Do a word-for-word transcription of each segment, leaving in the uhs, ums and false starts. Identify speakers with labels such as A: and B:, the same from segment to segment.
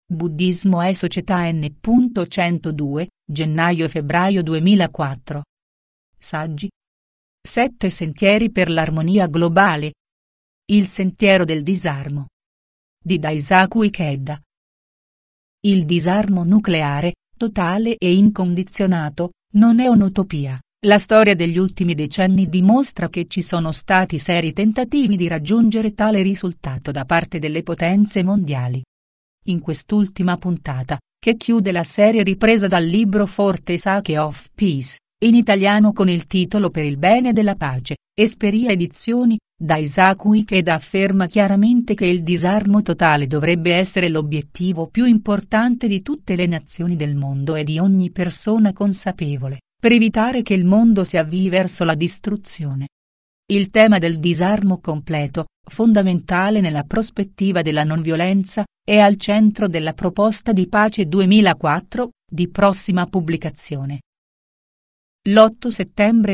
A: Buddismo e società N. centodue, gennaio-febbraio duemilaquattro. Saggi. Sette sentieri per l'armonia globale. Il sentiero del disarmo. Di Daisaku Ikeda. Il disarmo nucleare, totale e incondizionato, non è un'utopia. La storia degli ultimi decenni dimostra che ci sono stati seri tentativi di raggiungere tale risultato da parte delle potenze mondiali. In quest'ultima puntata, che chiude la serie ripresa dal libro Forte Sake of Peace, in italiano con il titolo Per il bene della pace, Esperia Edizioni, Daisaku Ikeda afferma chiaramente che il disarmo totale dovrebbe essere l'obiettivo più importante di tutte le nazioni del mondo e di ogni persona consapevole, per evitare che il mondo si avvii verso la distruzione. Il tema del disarmo completo, fondamentale nella prospettiva della non violenza, è al centro della proposta di pace duemilaquattro, di prossima pubblicazione. L'otto settembre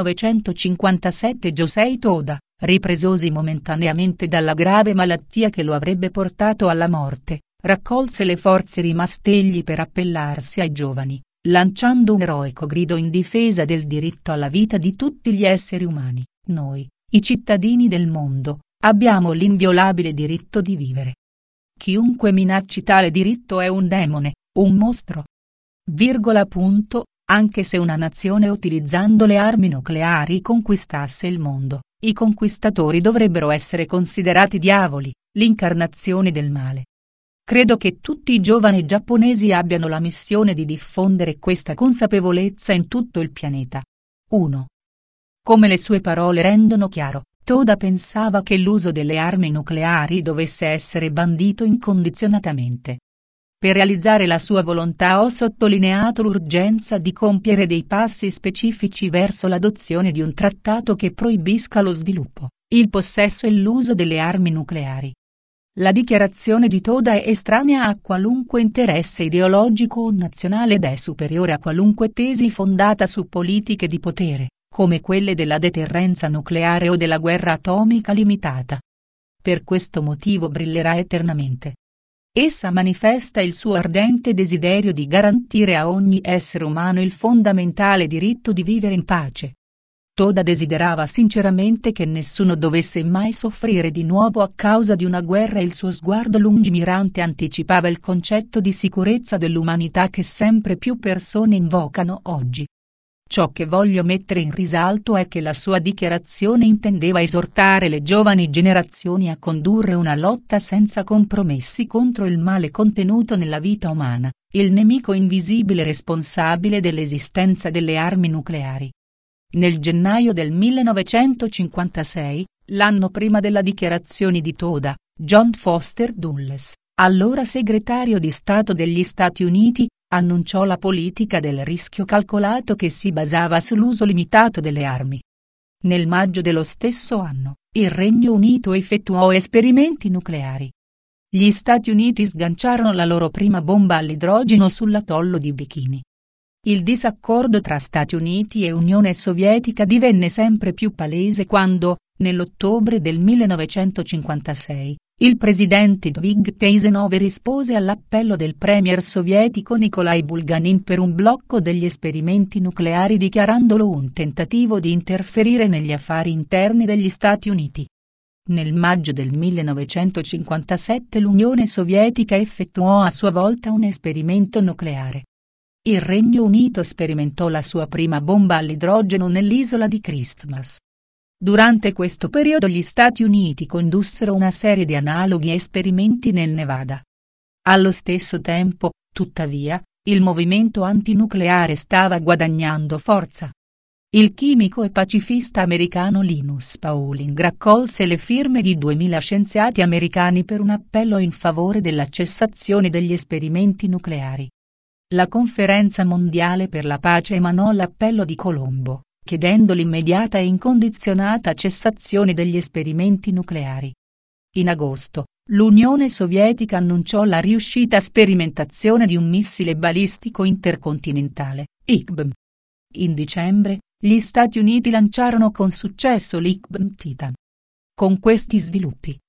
A: millenovecentocinquantasette Josei Toda, ripresosi momentaneamente dalla grave malattia che lo avrebbe portato alla morte, raccolse le forze rimastegli per appellarsi ai giovani, lanciando un eroico grido in difesa del diritto alla vita di tutti gli esseri umani. Noi, i cittadini del mondo, abbiamo l'inviolabile diritto di vivere. Chiunque minacci tale diritto è un demone, un mostro. Virgola punto, anche se una nazione utilizzando le armi nucleari conquistasse il mondo, i conquistatori dovrebbero essere considerati diavoli, l'incarnazione del male. Credo che tutti i giovani giapponesi abbiano la missione di diffondere questa consapevolezza in tutto il pianeta. uno. Come le sue parole rendono chiaro, Toda pensava che l'uso delle armi nucleari dovesse essere bandito incondizionatamente. Per realizzare la sua volontà ho sottolineato l'urgenza di compiere dei passi specifici verso l'adozione di un trattato che proibisca lo sviluppo, il possesso e l'uso delle armi nucleari. La dichiarazione di Toda è estranea a qualunque interesse ideologico o nazionale ed è superiore a qualunque tesi fondata su politiche di potere, come quelle della deterrenza nucleare o della guerra atomica limitata. Per questo motivo brillerà eternamente. Essa manifesta il suo ardente desiderio di garantire a ogni essere umano il fondamentale diritto di vivere in pace. Toda desiderava sinceramente che nessuno dovesse mai soffrire di nuovo a causa di una guerra e il suo sguardo lungimirante anticipava il concetto di sicurezza dell'umanità che sempre più persone invocano oggi. Ciò che voglio mettere in risalto è che la sua dichiarazione intendeva esortare le giovani generazioni a condurre una lotta senza compromessi contro il male contenuto nella vita umana, il nemico invisibile responsabile dell'esistenza delle armi nucleari. Nel gennaio del millenovecentocinquantasei, l'anno prima della dichiarazione di Toda, John Foster Dulles, allora segretario di Stato degli Stati Uniti, annunciò la politica del rischio calcolato che si basava sull'uso limitato delle armi. Nel maggio dello stesso anno, il Regno Unito effettuò esperimenti nucleari. Gli Stati Uniti sganciarono la loro prima bomba all'idrogeno sull'atollo di Bikini. Il disaccordo tra Stati Uniti e Unione Sovietica divenne sempre più palese quando, nell'ottobre del millenovecentocinquantasei, il presidente Dwight Eisenhower rispose all'appello del premier sovietico Nikolai Bulganin per un blocco degli esperimenti nucleari dichiarandolo un tentativo di interferire negli affari interni degli Stati Uniti. Nel maggio del millenovecentocinquantasette l'Unione Sovietica effettuò a sua volta un esperimento nucleare. Il Regno Unito sperimentò la sua prima bomba all'idrogeno nell'isola di Christmas. Durante questo periodo gli Stati Uniti condussero una serie di analoghi esperimenti nel Nevada. Allo stesso tempo, tuttavia, il movimento antinucleare stava guadagnando forza. Il chimico e pacifista americano Linus Pauling raccolse le firme di duemila scienziati americani per un appello in favore della cessazione degli esperimenti nucleari. La Conferenza Mondiale per la Pace emanò l'appello di Colombo, chiedendo l'immediata e incondizionata cessazione degli esperimenti nucleari. In agosto, l'Unione Sovietica annunciò la riuscita sperimentazione di un missile balistico intercontinentale, I C B M. In dicembre, gli Stati Uniti lanciarono con successo l'I C B M Titan. Con questi sviluppi,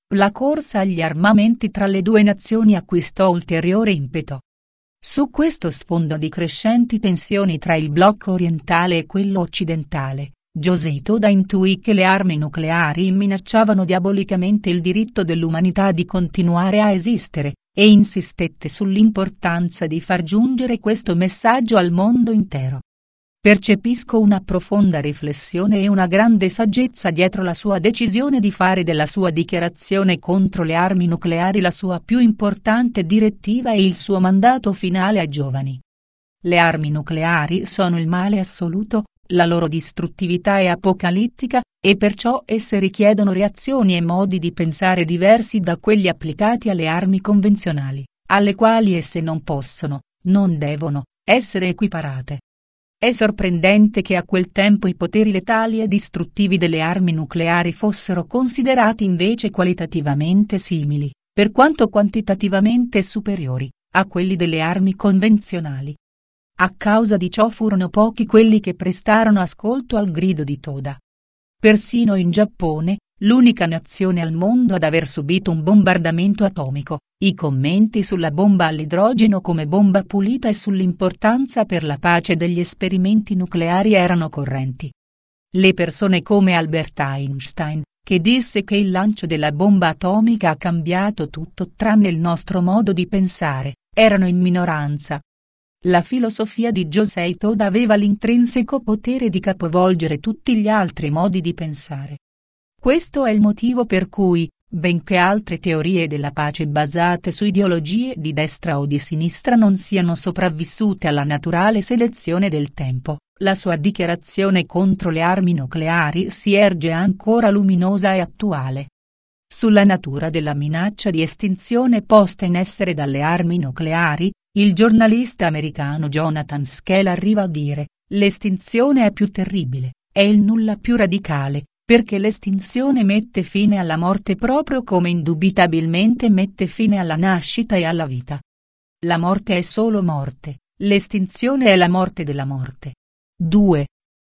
A: La corsa agli armamenti tra le due nazioni acquistò ulteriore impeto. Su questo sfondo di crescenti tensioni tra il blocco orientale e quello occidentale, José Toda intuì che le armi nucleari minacciavano diabolicamente il diritto dell'umanità di continuare a esistere, e insistette sull'importanza di far giungere questo messaggio al mondo intero. Percepisco una profonda riflessione e una grande saggezza dietro la sua decisione di fare della sua dichiarazione contro le armi nucleari la sua più importante direttiva e il suo mandato finale ai giovani. Le armi nucleari sono il male assoluto, la loro distruttività è apocalittica, e perciò esse richiedono reazioni e modi di pensare diversi da quelli applicati alle armi convenzionali, alle quali esse non possono, non devono, essere equiparate. È sorprendente che a quel tempo i poteri letali e distruttivi delle armi nucleari fossero considerati invece qualitativamente simili, per quanto quantitativamente superiori, a quelli delle armi convenzionali. A causa di ciò furono pochi quelli che prestarono ascolto al grido di Toda. Persino in Giappone, l'unica nazione al mondo ad aver subito un bombardamento atomico, i commenti sulla bomba all'idrogeno come bomba pulita e sull'importanza per la pace degli esperimenti nucleari erano correnti. Le persone come Albert Einstein, che disse che il lancio della bomba atomica ha cambiato tutto tranne il nostro modo di pensare, erano in minoranza. La filosofia di José Toda aveva l'intrinseco potere di capovolgere tutti gli altri modi di pensare. Questo è il motivo per cui, benché altre teorie della pace basate su ideologie di destra o di sinistra non siano sopravvissute alla naturale selezione del tempo, la sua dichiarazione contro le armi nucleari si erge ancora luminosa e attuale. Sulla natura della minaccia di estinzione posta in essere dalle armi nucleari, il giornalista americano Jonathan Skell arriva a dire: l'estinzione è più terribile, è il nulla più radicale, perché l'estinzione mette fine alla morte proprio come indubitabilmente mette fine alla nascita e alla vita. La morte è solo morte, l'estinzione è la morte della morte. due.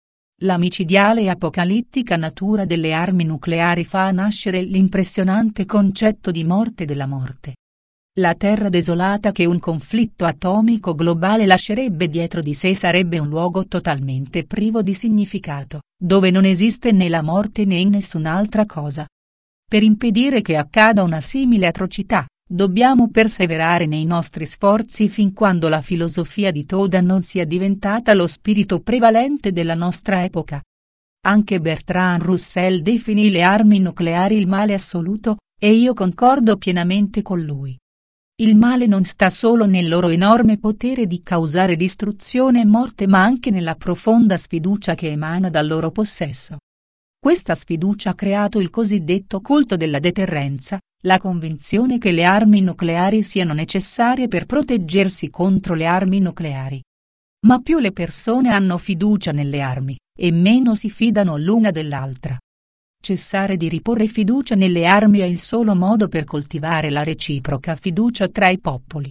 A: La micidiale e apocalittica natura delle armi nucleari fa nascere l'impressionante concetto di morte della morte. La terra desolata che un conflitto atomico globale lascerebbe dietro di sé sarebbe un luogo totalmente privo di significato, dove non esiste né la morte né nessun'altra cosa. Per impedire che accada una simile atrocità, dobbiamo perseverare nei nostri sforzi fin quando la filosofia di Toda non sia diventata lo spirito prevalente della nostra epoca. Anche Bertrand Russell definì le armi nucleari il male assoluto, e io concordo pienamente con lui. Il male non sta solo nel loro enorme potere di causare distruzione e morte ma anche nella profonda sfiducia che emana dal loro possesso. Questa sfiducia ha creato il cosiddetto culto della deterrenza, la convinzione che le armi nucleari siano necessarie per proteggersi contro le armi nucleari. Ma più le persone hanno fiducia nelle armi, e meno si fidano l'una dell'altra. Cessare di riporre fiducia nelle armi è il solo modo per coltivare la reciproca fiducia tra i popoli.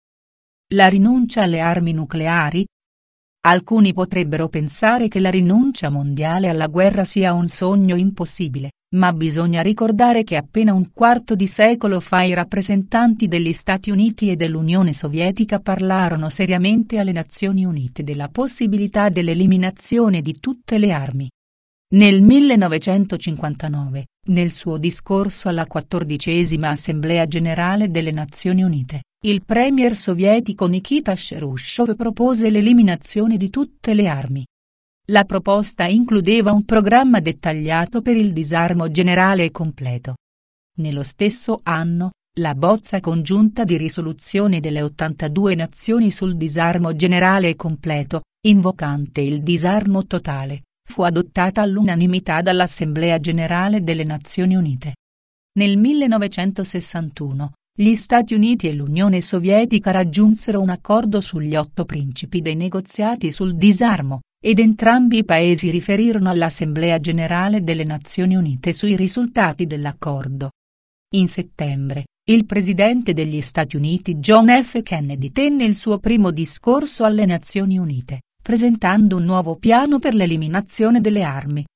A: La rinuncia alle armi nucleari? Alcuni potrebbero pensare che la rinuncia mondiale alla guerra sia un sogno impossibile, ma bisogna ricordare che appena un quarto di secolo fa i rappresentanti degli Stati Uniti e dell'Unione Sovietica parlarono seriamente alle Nazioni Unite della possibilità dell'eliminazione di tutte le armi. Nel millenovecentocinquantanove, nel suo discorso alla quattordicesima Assemblea Generale delle Nazioni Unite, il premier sovietico Nikita Khrushchev propose l'eliminazione di tutte le armi. La proposta includeva un programma dettagliato per il disarmo generale e completo. Nello stesso anno, la bozza congiunta di risoluzione delle ottantadue nazioni sul disarmo generale e completo, invocante il disarmo totale, fu adottata all'unanimità dall'Assemblea Generale delle Nazioni Unite. Nel millenovecentosessantuno, gli Stati Uniti e l'Unione Sovietica raggiunsero un accordo sugli otto principi dei negoziati sul disarmo, ed entrambi i paesi riferirono all'Assemblea Generale delle Nazioni Unite sui risultati dell'accordo. In settembre, il presidente degli Stati Uniti John F. Kennedy tenne il suo primo discorso alle Nazioni Unite, presentando un nuovo piano per l'eliminazione delle armi,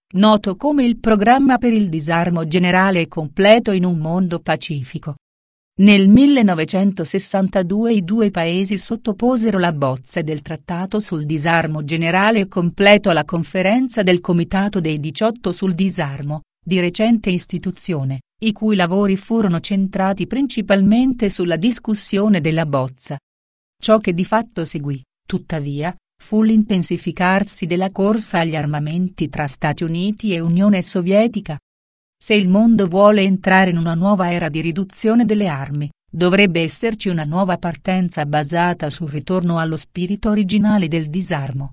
A: noto come il Programma per il disarmo generale e completo in un mondo pacifico. Nel millenovecentosessantadue i due paesi sottoposero la bozza del trattato sul disarmo generale e completo alla conferenza del Comitato dei diciotto sul disarmo, di recente istituzione, i cui lavori furono centrati principalmente sulla discussione della bozza. Ciò che di fatto seguì, tuttavia, fu l'intensificarsi della corsa agli armamenti tra Stati Uniti e Unione Sovietica. Se il mondo vuole entrare in una nuova era di riduzione delle armi, dovrebbe esserci una nuova partenza basata sul ritorno allo spirito originale del disarmo.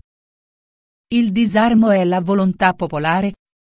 A: Il disarmo è la volontà popolare?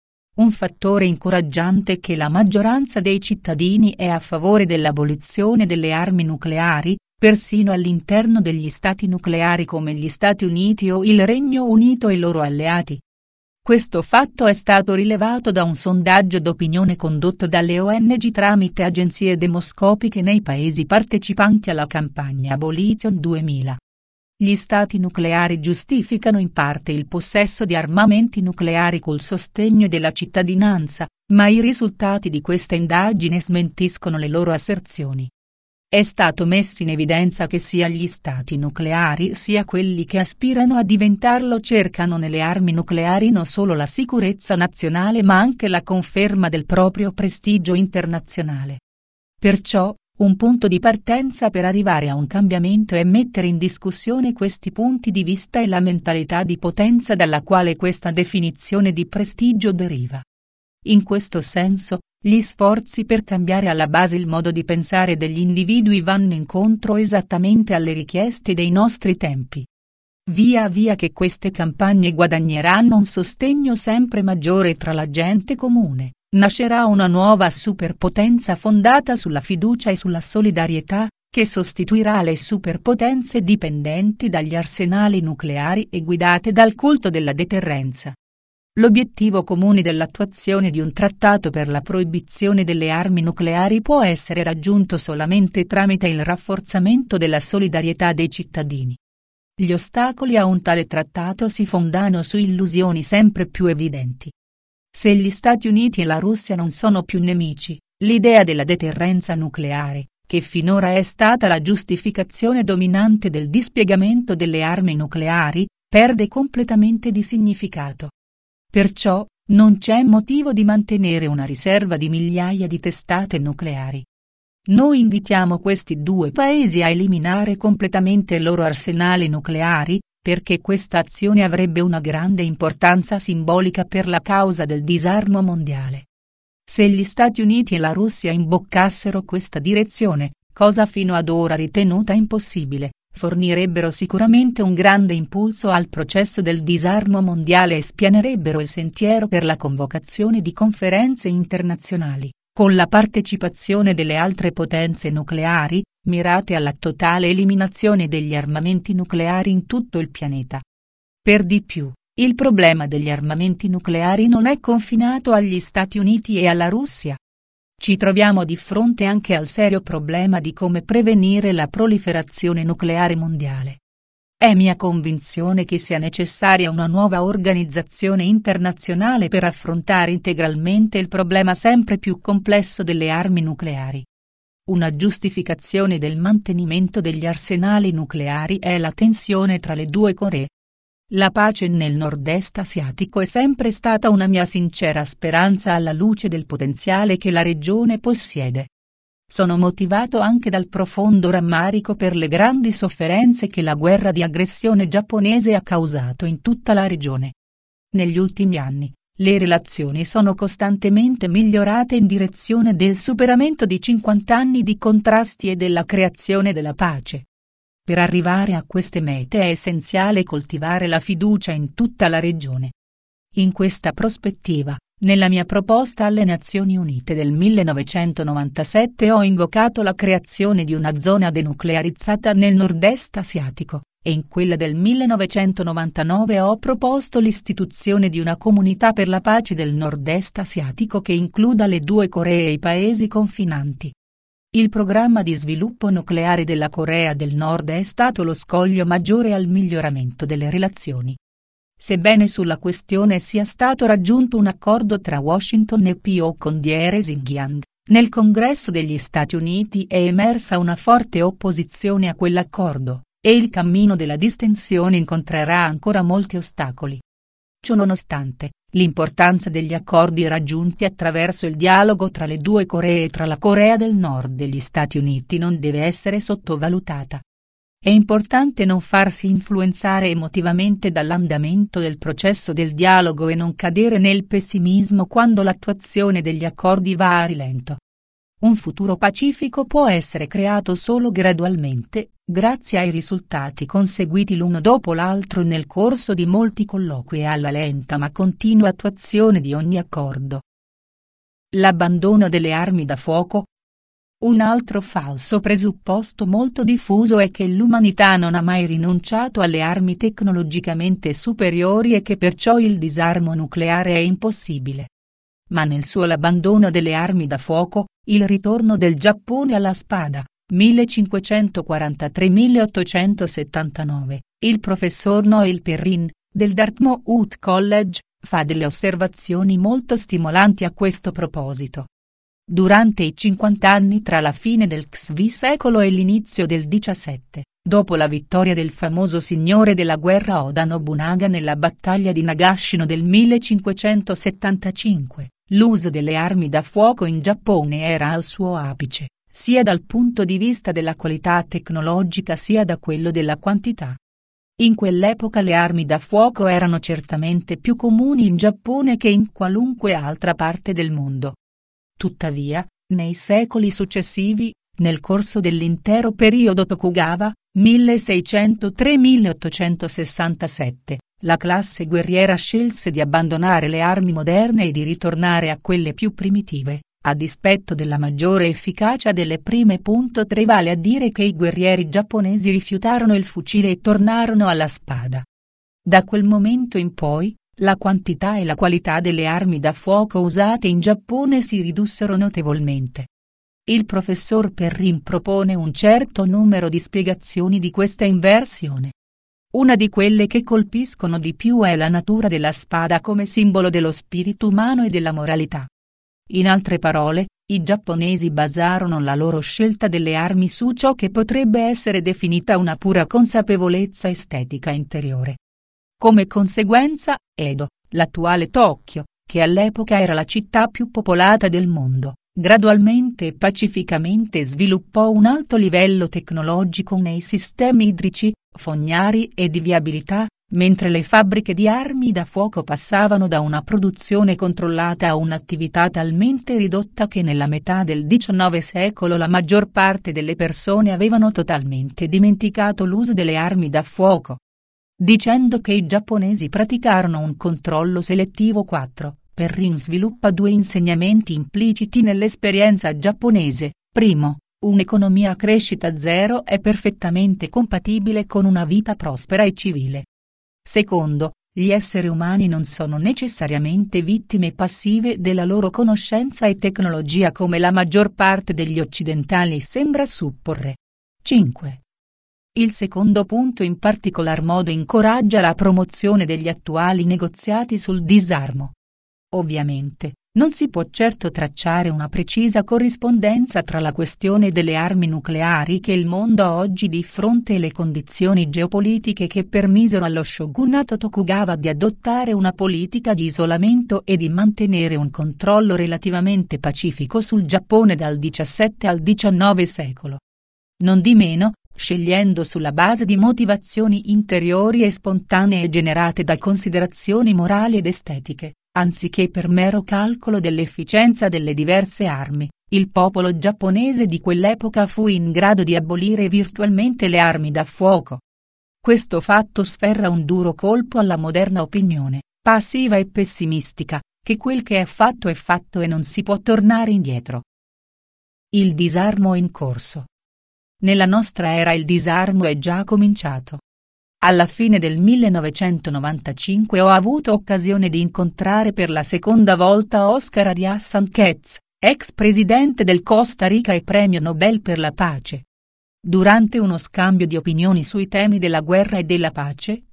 A: Un fattore incoraggiante che la maggioranza dei cittadini è a favore dell'abolizione delle armi nucleari, persino all'interno degli stati nucleari come gli Stati Uniti o il Regno Unito e i loro alleati. Questo fatto è stato rilevato da un sondaggio d'opinione condotto dalle O N G tramite agenzie demoscopiche nei paesi partecipanti alla campagna Abolition duemila. Gli stati nucleari giustificano in parte il possesso di armamenti nucleari col sostegno della cittadinanza, ma i risultati di questa indagine smentiscono le loro asserzioni. È stato messo in evidenza che sia gli stati nucleari sia quelli che aspirano a diventarlo cercano nelle armi nucleari non solo la sicurezza nazionale ma anche la conferma del proprio prestigio internazionale. Perciò, un punto di partenza per arrivare a un cambiamento è mettere in discussione questi punti di vista e la mentalità di potenza dalla quale questa definizione di prestigio deriva. In questo senso, gli sforzi per cambiare alla base il modo di pensare degli individui vanno incontro esattamente alle richieste dei nostri tempi. Via via che queste campagne guadagneranno un sostegno sempre maggiore tra la gente comune, nascerà una nuova superpotenza fondata sulla fiducia e sulla solidarietà, che sostituirà le superpotenze dipendenti dagli arsenali nucleari e guidate dal culto della deterrenza. L'obiettivo comune dell'attuazione di un trattato per la proibizione delle armi nucleari può essere raggiunto solamente tramite il rafforzamento della solidarietà dei cittadini. Gli ostacoli a un tale trattato si fondano su illusioni sempre più evidenti. Se gli Stati Uniti e la Russia non sono più nemici, l'idea della deterrenza nucleare, che finora è stata la giustificazione dominante del dispiegamento delle armi nucleari, perde completamente di significato. Perciò, non c'è motivo di mantenere una riserva di migliaia di testate nucleari. Noi invitiamo questi due paesi a eliminare completamente i loro arsenali nucleari, perché questa azione avrebbe una grande importanza simbolica per la causa del disarmo mondiale. Se gli Stati Uniti e la Russia imboccassero questa direzione, cosa fino ad ora ritenuta impossibile, fornirebbero sicuramente un grande impulso al processo del disarmo mondiale e spianerebbero il sentiero per la convocazione di conferenze internazionali, con la partecipazione delle altre potenze nucleari, mirate alla totale eliminazione degli armamenti nucleari in tutto il pianeta. Per di più, il problema degli armamenti nucleari non è confinato agli Stati Uniti e alla Russia. Ci troviamo di fronte anche al serio problema di come prevenire la proliferazione nucleare mondiale. È mia convinzione che sia necessaria una nuova organizzazione internazionale per affrontare integralmente il problema sempre più complesso delle armi nucleari. Una giustificazione del mantenimento degli arsenali nucleari è la tensione tra le due Coree. La pace nel nord-est asiatico è sempre stata una mia sincera speranza alla luce del potenziale che la regione possiede. Sono motivato anche dal profondo rammarico per le grandi sofferenze che la guerra di aggressione giapponese ha causato in tutta la regione. Negli ultimi anni, le relazioni sono costantemente migliorate in direzione del superamento di cinquanta anni di contrasti e della creazione della pace. Per arrivare a queste mete è essenziale coltivare la fiducia in tutta la regione. In questa prospettiva, nella mia proposta alle Nazioni Unite del millenovecentonovantasette ho invocato la creazione di una zona denuclearizzata nel nord-est asiatico, e in quella del millenovecentonovantanove ho proposto l'istituzione di una comunità per la pace del nord-est asiatico che includa le due Coree e i paesi confinanti. Il programma di sviluppo nucleare della Corea del Nord è stato lo scoglio maggiore al miglioramento delle relazioni. Sebbene sulla questione sia stato raggiunto un accordo tra Washington e Pyongyang, nel Congresso degli Stati Uniti è emersa una forte opposizione a quell'accordo, e il cammino della distensione incontrerà ancora molti ostacoli. Ciononostante, l'importanza degli accordi raggiunti attraverso il dialogo tra le due Coree e tra la Corea del Nord e gli Stati Uniti non deve essere sottovalutata. È importante non farsi influenzare emotivamente dall'andamento del processo del dialogo e non cadere nel pessimismo quando l'attuazione degli accordi va a rilento. Un futuro pacifico può essere creato solo gradualmente, grazie ai risultati conseguiti l'uno dopo l'altro nel corso di molti colloqui e alla lenta ma continua attuazione di ogni accordo. L'abbandono delle armi da fuoco. Un altro falso presupposto molto diffuso è che l'umanità non ha mai rinunciato alle armi tecnologicamente superiori e che perciò il disarmo nucleare è impossibile. Ma nel suo L'abbandono delle armi da fuoco, il ritorno del Giappone alla spada, millecinquecentoquarantatré milleottocentosettantanove, il professor Noel Perrin, del Dartmouth College, fa delle osservazioni molto stimolanti a questo proposito. Durante i cinquanta anni tra la fine del X secolo e l'inizio del diciassette, dopo la vittoria del famoso signore della guerra Oda Nobunaga nella battaglia di Nagashino del millecinquecentosettantacinque, l'uso delle armi da fuoco in Giappone era al suo apice, sia dal punto di vista della qualità tecnologica sia da quello della quantità. In quell'epoca le armi da fuoco erano certamente più comuni in Giappone che in qualunque altra parte del mondo. Tuttavia, nei secoli successivi, nel corso dell'intero periodo Tokugawa, milleseicentotre milleottocentosessantasette, la classe guerriera scelse di abbandonare le armi moderne e di ritornare a quelle più primitive, a dispetto della maggiore efficacia delle prime. tre Vale a dire che i guerrieri giapponesi rifiutarono il fucile e tornarono alla spada. Da quel momento in poi, la quantità e la qualità delle armi da fuoco usate in Giappone si ridussero notevolmente. Il professor Perrin propone un certo numero di spiegazioni di questa inversione. Una di quelle che colpiscono di più è la natura della spada come simbolo dello spirito umano e della moralità. In altre parole, i giapponesi basarono la loro scelta delle armi su ciò che potrebbe essere definita una pura consapevolezza estetica interiore. Come conseguenza, Edo, l'attuale Tokyo, che all'epoca era la città più popolata del mondo, gradualmente e pacificamente sviluppò un alto livello tecnologico nei sistemi idrici, fognari e di viabilità, mentre le fabbriche di armi da fuoco passavano da una produzione controllata a un'attività talmente ridotta che nella metà del diciannove secolo la maggior parte delle persone avevano totalmente dimenticato l'uso delle armi da fuoco. Dicendo che i giapponesi praticarono un controllo selettivo. quattro Perrin sviluppa due insegnamenti impliciti nell'esperienza giapponese. Primo, un'economia a crescita zero è perfettamente compatibile con una vita prospera e civile. Secondo, gli esseri umani non sono necessariamente vittime passive della loro conoscenza e tecnologia come la maggior parte degli occidentali sembra supporre. cinque Il secondo punto in particolar modo incoraggia la promozione degli attuali negoziati sul disarmo. Ovviamente, non si può certo tracciare una precisa corrispondenza tra la questione delle armi nucleari che il mondo ha oggi di fronte e le condizioni geopolitiche che permisero allo shogunato Tokugawa di adottare una politica di isolamento e di mantenere un controllo relativamente pacifico sul Giappone dal diciassette al diciannove secolo. Nondimeno, scegliendo sulla base di motivazioni interiori e spontanee generate da considerazioni morali ed estetiche, anziché per mero calcolo dell'efficienza delle diverse armi, il popolo giapponese di quell'epoca fu in grado di abolire virtualmente le armi da fuoco. Questo fatto sferra un duro colpo alla moderna opinione, passiva e pessimistica, che quel che è fatto è fatto e non si può tornare indietro. Il disarmo in corso. Nella nostra era il disarmo è già cominciato. Alla fine del millenovecentonovantacinque ho avuto occasione di incontrare per la seconda volta Oscar Arias Sánchez, ex presidente del Costa Rica e premio Nobel per la pace. Durante uno scambio di opinioni sui temi della guerra e della pace,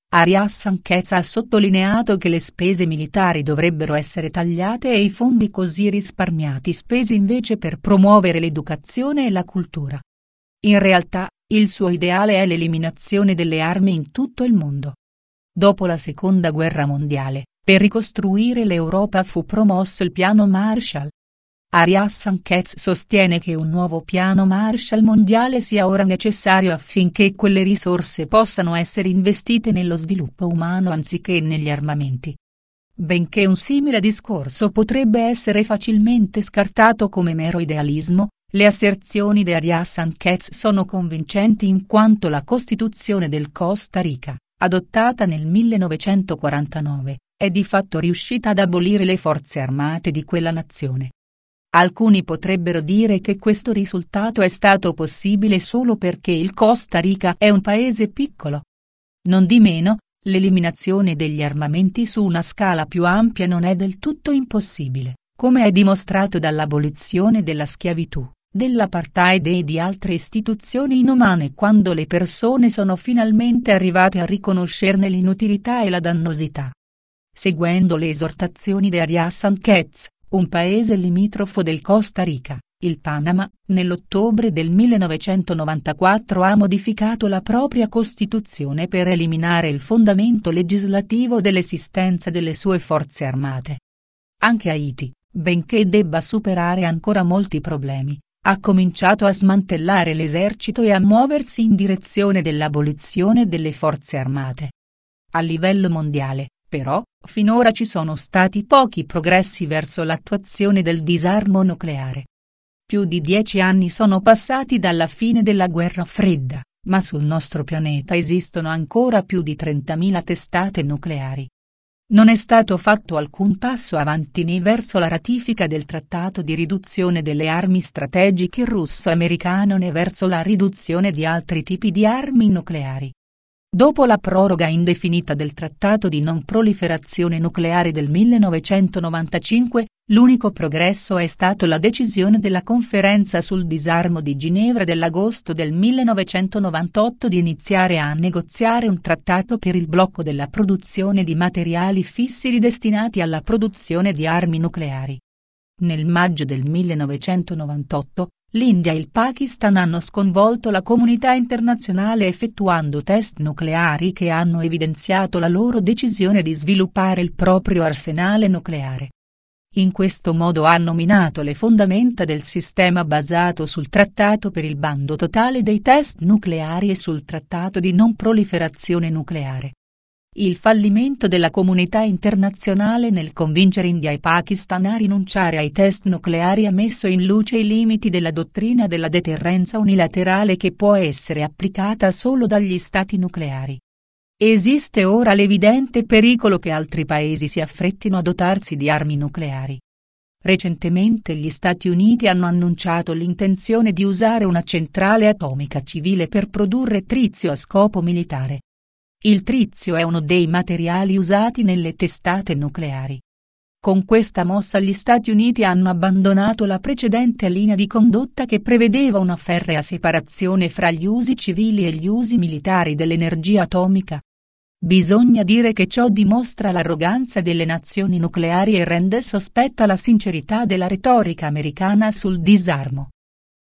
A: Arias Sanchez ha sottolineato che le spese militari dovrebbero essere tagliate e i fondi così risparmiati spesi invece per promuovere l'educazione e la cultura. In realtà, il suo ideale è l'eliminazione delle armi in tutto il mondo. Dopo la Seconda Guerra Mondiale, per ricostruire l'Europa fu promosso il Piano Marshall. Arias Sanchez sostiene che un nuovo piano Marshall mondiale sia ora necessario affinché quelle risorse possano essere investite nello sviluppo umano anziché negli armamenti. Benché un simile discorso potrebbe essere facilmente scartato come mero idealismo, le asserzioni di Arias Sanchez sono convincenti in quanto la Costituzione del Costa Rica, adottata nel millenovecentoquarantanove, è di fatto riuscita ad abolire le forze armate di quella nazione. Alcuni potrebbero dire che questo risultato è stato possibile solo perché il Costa Rica è un paese piccolo. Nondimeno, l'eliminazione degli armamenti su una scala più ampia non è del tutto impossibile, come è dimostrato dall'abolizione della schiavitù, dell'apartheid e di altre istituzioni inumane quando le persone sono finalmente arrivate a riconoscerne l'inutilità e la dannosità. Seguendo le esortazioni di Arias Sanchez, un paese limitrofo del Costa Rica, il Panama, nell'ottobre del millenovecentonovantaquattro ha modificato la propria Costituzione per eliminare il fondamento legislativo dell'esistenza delle sue forze armate. Anche Haiti, benché debba superare ancora molti problemi, ha cominciato a smantellare l'esercito e a muoversi in direzione dell'abolizione delle forze armate. A livello mondiale, però, finora ci sono stati pochi progressi verso l'attuazione del disarmo nucleare. Più di dieci anni sono passati dalla fine della Guerra Fredda, ma sul nostro pianeta esistono ancora più di trentamila testate nucleari. Non è stato fatto alcun passo avanti né verso la ratifica del Trattato di riduzione delle armi strategiche russo-americano né verso la riduzione di altri tipi di armi nucleari. Dopo la proroga indefinita del Trattato di non proliferazione nucleare del millenovecentonovantacinque, l'unico progresso è stato la decisione della Conferenza sul disarmo di Ginevra dell'agosto del millenovecentonovantotto di iniziare a negoziare un trattato per il blocco della produzione di materiali fissili destinati alla produzione di armi nucleari. Nel maggio del millenovecentonovantotto, l'India e il Pakistan hanno sconvolto la comunità internazionale effettuando test nucleari che hanno evidenziato la loro decisione di sviluppare il proprio arsenale nucleare. In questo modo hanno minato le fondamenta del sistema basato sul Trattato per il bando totale dei test nucleari e sul Trattato di non proliferazione nucleare. Il fallimento della comunità internazionale nel convincere India e Pakistan a rinunciare ai test nucleari ha messo in luce i limiti della dottrina della deterrenza unilaterale che può essere applicata solo dagli stati nucleari. Esiste ora l'evidente pericolo che altri paesi si affrettino a dotarsi di armi nucleari. Recentemente gli Stati Uniti hanno annunciato l'intenzione di usare una centrale atomica civile per produrre trizio a scopo militare. Il trizio è uno dei materiali usati nelle testate nucleari. Con questa mossa gli Stati Uniti hanno abbandonato la precedente linea di condotta che prevedeva una ferrea separazione fra gli usi civili e gli usi militari dell'energia atomica. Bisogna dire che ciò dimostra l'arroganza delle nazioni nucleari e rende sospetta la sincerità della retorica americana sul disarmo.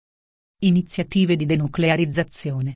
A: Iniziative di denuclearizzazione.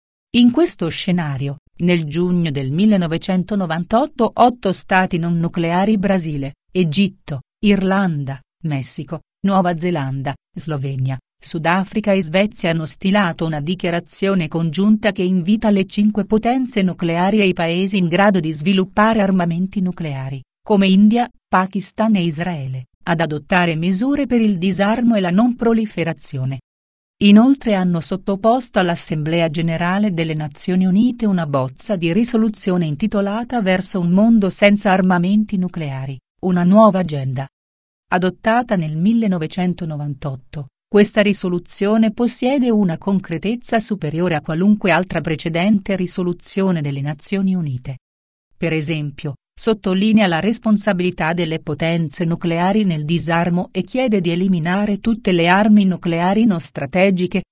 A: In questo scenario, nel giugno del millenovecentonovantotto otto stati non nucleari Brasile, Egitto, Irlanda, Messico, Nuova Zelanda, Slovenia, Sudafrica e Svezia hanno stilato una dichiarazione congiunta che invita le cinque potenze nucleari e i paesi in grado di sviluppare armamenti nucleari, come India, Pakistan e Israele, ad adottare misure per il disarmo e la non proliferazione. Inoltre hanno sottoposto all'Assemblea Generale delle Nazioni Unite una bozza di risoluzione intitolata Verso un mondo senza armamenti nucleari, una nuova agenda. Adottata nel millenovecentonovantotto, questa risoluzione possiede una concretezza superiore a qualunque altra precedente risoluzione delle Nazioni Unite. Per esempio, sottolinea la responsabilità delle potenze nucleari nel disarmo e chiede di eliminare tutte le armi nucleari non strategiche,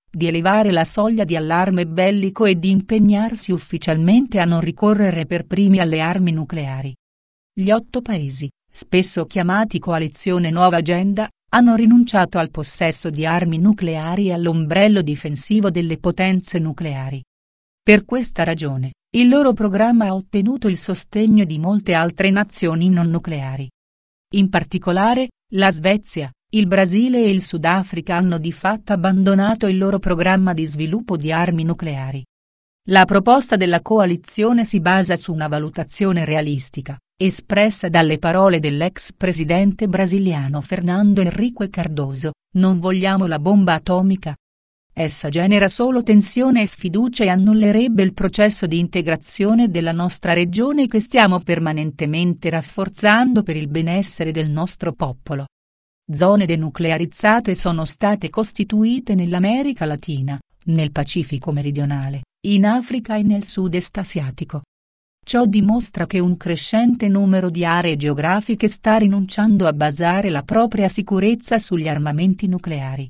A: di elevare la soglia di allarme bellico e di impegnarsi ufficialmente a non ricorrere per primi alle armi nucleari. Gli otto paesi, spesso chiamati Coalizione Nuova Agenda, hanno rinunciato al possesso di armi nucleari e all'ombrello difensivo delle potenze nucleari. Per questa ragione, il loro programma ha ottenuto il sostegno di molte altre nazioni non nucleari. In particolare, la Svezia, il Brasile e il Sudafrica hanno di fatto abbandonato il loro programma di sviluppo di armi nucleari. La proposta della coalizione si basa su una valutazione realistica, espressa dalle parole dell'ex presidente brasiliano Fernando Henrique Cardoso: non vogliamo la bomba atomica. Essa genera solo tensione e sfiducia e annullerebbe il processo di integrazione della nostra regione che stiamo permanentemente rafforzando per il benessere del nostro popolo. Zone denuclearizzate sono state costituite nell'America Latina, nel Pacifico meridionale, in Africa e nel sud-est asiatico. Ciò dimostra che un crescente numero di aree geografiche sta rinunciando a basare la propria sicurezza sugli armamenti nucleari.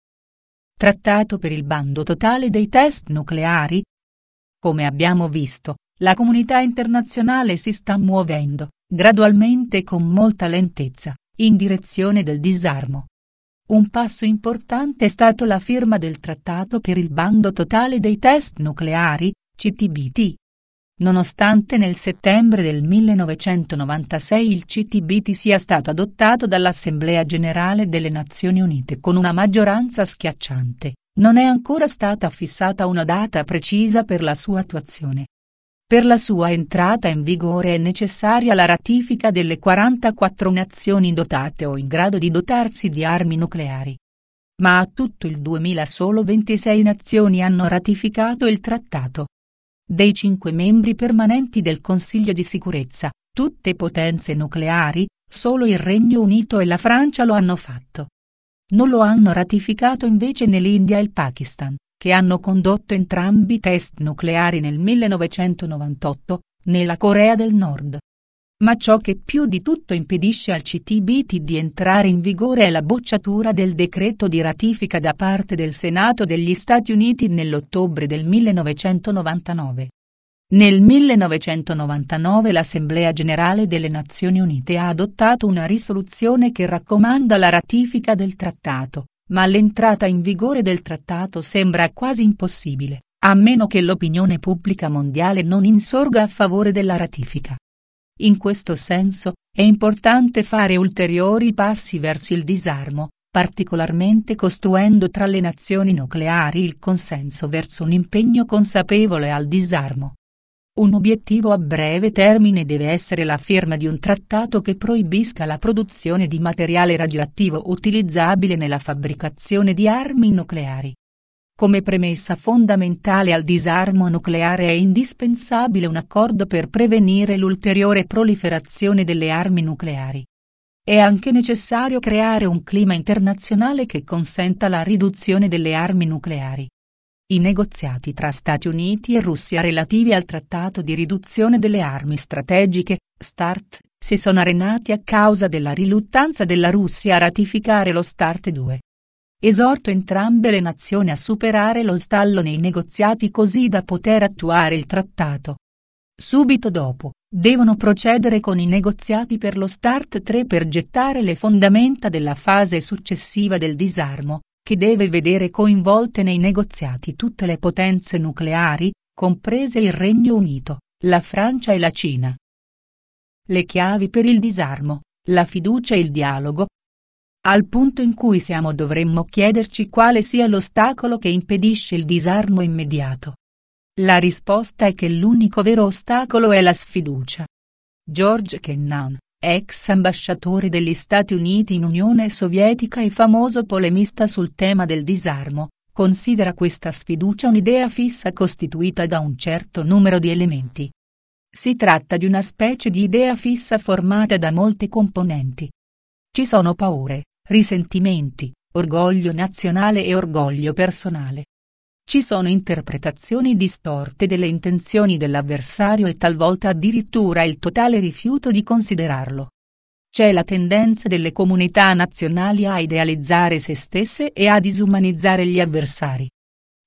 A: Trattato per il bando totale dei test nucleari? Come abbiamo visto, la comunità internazionale si sta muovendo, gradualmente e con molta lentezza, in direzione del disarmo. Un passo importante è stato la firma del Trattato per il bando totale dei test nucleari, C T B T. Nonostante nel settembre del millenovecentonovantasei il C T B T sia stato adottato dall'Assemblea Generale delle Nazioni Unite con una maggioranza schiacciante, non è ancora stata fissata una data precisa per la sua attuazione. Per la sua entrata in vigore è necessaria la ratifica delle quarantaquattro nazioni dotate o in grado di dotarsi di armi nucleari. Ma a tutto il duemila solo ventisei nazioni hanno ratificato il trattato. Dei cinque membri permanenti del Consiglio di sicurezza, tutte potenze nucleari, solo il Regno Unito e la Francia lo hanno fatto. Non lo hanno ratificato invece l'India e il Pakistan, che hanno condotto entrambi test nucleari nel millenovecentonovantotto, nella Corea del Nord. Ma ciò che più di tutto impedisce al C T B T di entrare in vigore è la bocciatura del decreto di ratifica da parte del Senato degli Stati Uniti nell'ottobre del millenovecentonovantanove. Nel millenovecentonovantanove l'Assemblea Generale delle Nazioni Unite ha adottato una risoluzione che raccomanda la ratifica del trattato, ma l'entrata in vigore del trattato sembra quasi impossibile, a meno che l'opinione pubblica mondiale non insorga a favore della ratifica. In questo senso, è importante fare ulteriori passi verso il disarmo, particolarmente costruendo tra le nazioni nucleari il consenso verso un impegno consapevole al disarmo. Un obiettivo a breve termine deve essere la firma di un trattato che proibisca la produzione di materiale radioattivo utilizzabile nella fabbricazione di armi nucleari. Come premessa fondamentale al disarmo nucleare è indispensabile un accordo per prevenire l'ulteriore proliferazione delle armi nucleari. È anche necessario creare un clima internazionale che consenta la riduzione delle armi nucleari. I negoziati tra Stati Uniti e Russia relativi al Trattato di riduzione delle armi strategiche, START, si sono arenati a causa della riluttanza della Russia a ratificare lo START due. Esorto entrambe le nazioni a superare lo stallo nei negoziati così da poter attuare il trattato. Subito dopo, devono procedere con i negoziati per lo START tre per gettare le fondamenta della fase successiva del disarmo, che deve vedere coinvolte nei negoziati tutte le potenze nucleari, comprese il Regno Unito, la Francia e la Cina. Le chiavi per il disarmo, la fiducia e il dialogo. Al punto in cui siamo dovremmo chiederci quale sia l'ostacolo che impedisce il disarmo immediato. La risposta è che l'unico vero ostacolo è la sfiducia. George Kennan, ex ambasciatore degli Stati Uniti in Unione Sovietica e famoso polemista sul tema del disarmo, considera questa sfiducia un'idea fissa costituita da un certo numero di elementi. Si tratta di una specie di idea fissa formata da molte componenti. Ci sono paure, risentimenti, orgoglio nazionale e orgoglio personale. Ci sono interpretazioni distorte delle intenzioni dell'avversario e talvolta addirittura il totale rifiuto di considerarlo. C'è la tendenza delle comunità nazionali a idealizzare se stesse e a disumanizzare gli avversari.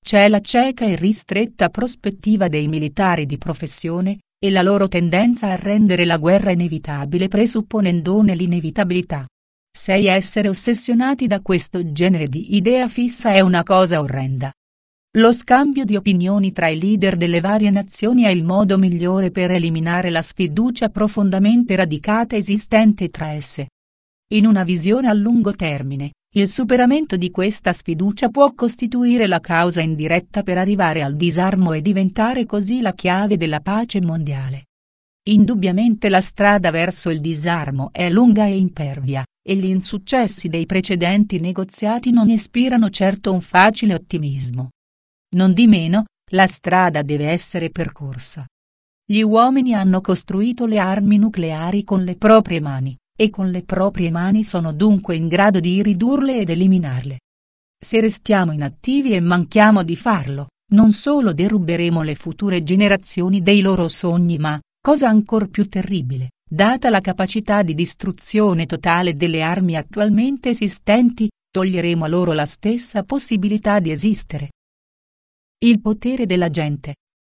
A: c'è la cieca e ristretta prospettiva dei militari di professione, e la loro tendenza a rendere la guerra inevitabile presupponendone l'inevitabilità. Sei essere ossessionati da questo genere di idea fissa è una cosa orrenda. Lo scambio di opinioni tra i leader delle varie nazioni è il modo migliore per eliminare la sfiducia profondamente radicata esistente tra esse. In una visione a lungo termine, il superamento di questa sfiducia può costituire la causa indiretta per arrivare al disarmo e diventare così la chiave della pace mondiale. Indubbiamente la strada verso il disarmo è lunga e impervia, e gli insuccessi dei precedenti negoziati non ispirano certo un facile ottimismo. Nondimeno, la strada deve essere percorsa. Gli uomini hanno costruito le armi nucleari con le proprie mani, e con le proprie mani sono dunque in grado di ridurle ed eliminarle. Se restiamo inattivi e manchiamo di farlo, non solo deruberemo le future generazioni dei loro sogni ma, cosa ancor più terribile, data la capacità di distruzione totale delle armi attualmente esistenti, toglieremo a loro la stessa possibilità di esistere. Il potere della gente.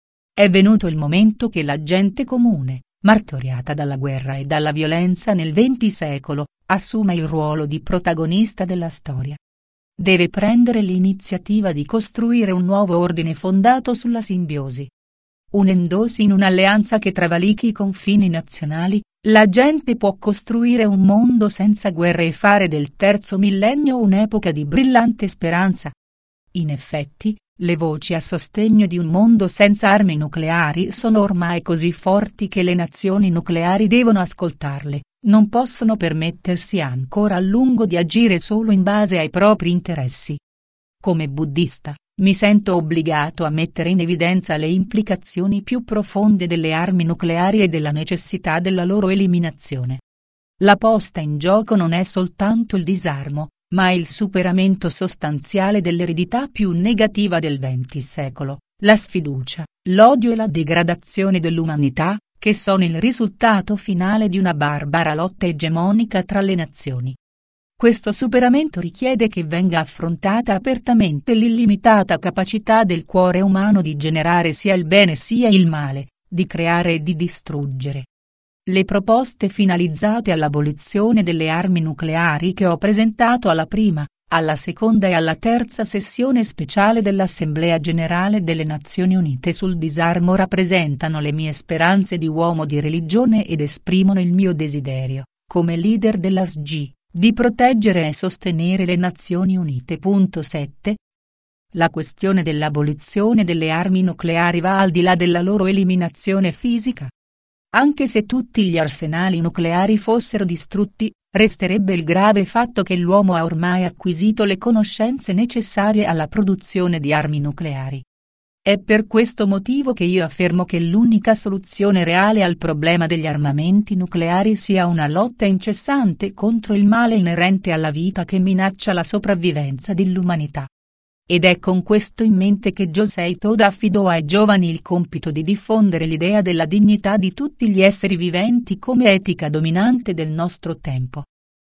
A: È venuto il momento che la gente comune, martoriata dalla guerra e dalla violenza nel venti secolo, assuma il ruolo di protagonista della storia. Deve prendere l'iniziativa di costruire un nuovo ordine fondato sulla simbiosi. Unendosi in un'alleanza che travalichi i confini nazionali, la gente può costruire un mondo senza guerre e fare del terzo millennio un'epoca di brillante speranza. In effetti, le voci a sostegno di un mondo senza armi nucleari sono ormai così forti che le nazioni nucleari devono ascoltarle, non possono permettersi ancora a lungo di agire solo in base ai propri interessi. Come buddista, mi sento obbligato a mettere in evidenza le implicazioni più profonde delle armi nucleari e della necessità della loro eliminazione. La posta in gioco non è soltanto il disarmo, ma il superamento sostanziale dell'eredità più negativa del venti secolo, la sfiducia, l'odio e la degradazione dell'umanità, che sono il risultato finale di una barbara lotta egemonica tra le nazioni. Questo superamento richiede che venga affrontata apertamente l'illimitata capacità del cuore umano di generare sia il bene sia il male, di creare e di distruggere. Le proposte finalizzate all'abolizione delle armi nucleari che ho presentato alla prima, alla seconda e alla terza sessione speciale dell'Assemblea Generale delle Nazioni Unite sul disarmo rappresentano le mie speranze di uomo di religione ed esprimono il mio desiderio, come leader dell'A S G, di proteggere e sostenere le Nazioni Unite. sette. La questione dell'abolizione delle armi nucleari va al di là della loro eliminazione fisica. Anche se tutti gli arsenali nucleari fossero distrutti, resterebbe il grave fatto che l'uomo ha ormai acquisito le conoscenze necessarie alla produzione di armi nucleari. È per questo motivo che io affermo che l'unica soluzione reale al problema degli armamenti nucleari sia una lotta incessante contro il male inerente alla vita che minaccia la sopravvivenza dell'umanità. Ed è con questo in mente che Josei Toda affidò ai giovani il compito di diffondere l'idea della dignità di tutti gli esseri viventi come etica dominante del nostro tempo.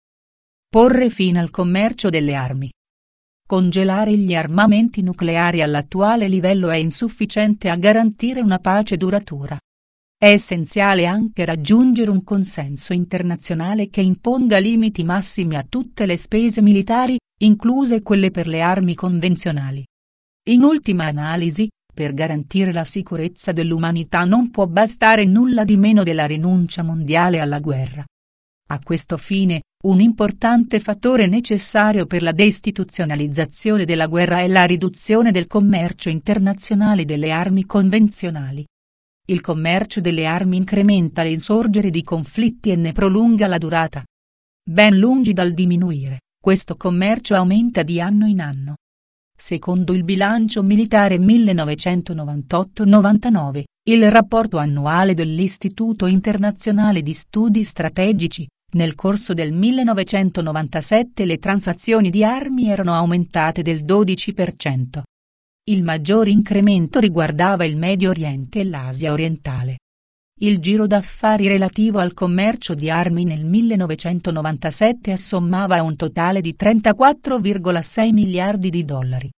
A: Porre fine al commercio delle armi. Congelare gli armamenti nucleari all'attuale livello è insufficiente a garantire una pace duratura. È essenziale anche raggiungere un consenso internazionale che imponga limiti massimi a tutte le spese militari, incluse quelle per le armi convenzionali. In ultima analisi, per garantire la sicurezza dell'umanità non può bastare nulla di meno della rinuncia mondiale alla guerra. A questo fine, un importante fattore necessario per la deistituzionalizzazione della guerra è la riduzione del commercio internazionale delle armi convenzionali. Il commercio delle armi incrementa l'insorgere di conflitti e ne prolunga la durata. Ben lungi dal diminuire, questo commercio aumenta di anno in anno. Secondo il bilancio militare millenovecentonovantotto novantanove, il rapporto annuale dell'Istituto Internazionale di Studi Strategici, nel corso del millenovecentonovantasette le transazioni di armi erano aumentate del dodici per cento. Il maggior incremento riguardava il Medio Oriente e l'Asia orientale. Il giro d'affari relativo al commercio di armi nel millenovecentonovantasette assommava a un totale di trentaquattro virgola sei miliardi di dollari.